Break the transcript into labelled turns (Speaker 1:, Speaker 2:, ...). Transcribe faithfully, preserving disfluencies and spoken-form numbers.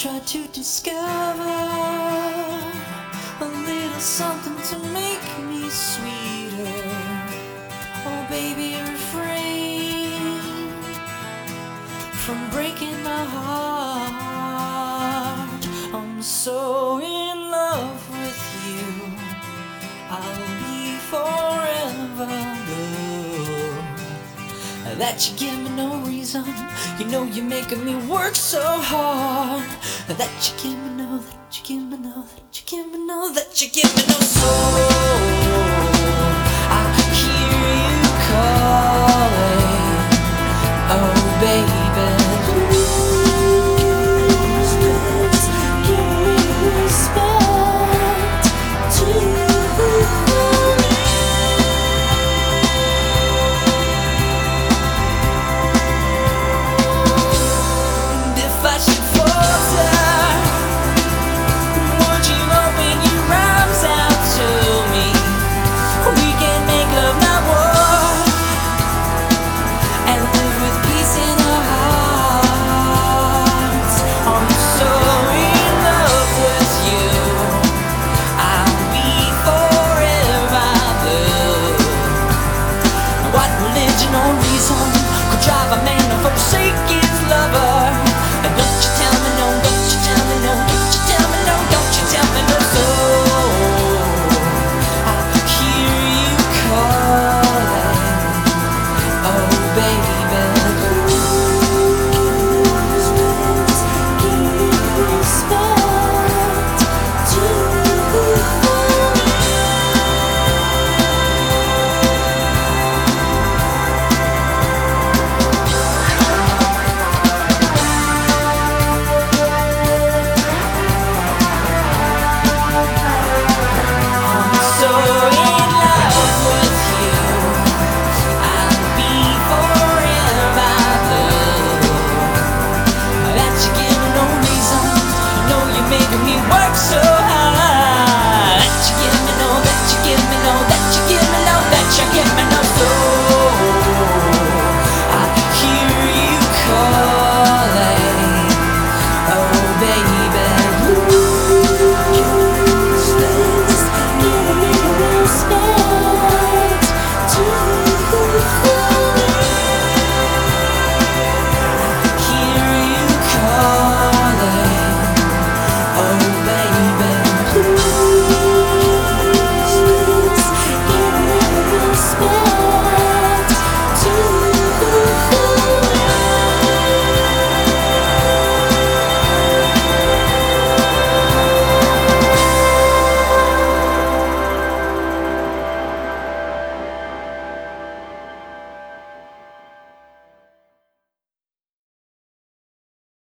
Speaker 1: try to discover a little something to make me sweeter. Oh baby, refrain from breaking my heart. I'm so in love with you, I'll be forever blue. That you give me no reason, you know you're making me work so hard. That you give me no, that you give me no, that you give me no, that you give me no soul. I hear you calling, oh baby, please, please give me respect to me. And if I should falter, won't you open your arms out to me? We can make love, not war, and live with peace in our hearts. I'm so in love with you, I'll be forever blue. What religion or reason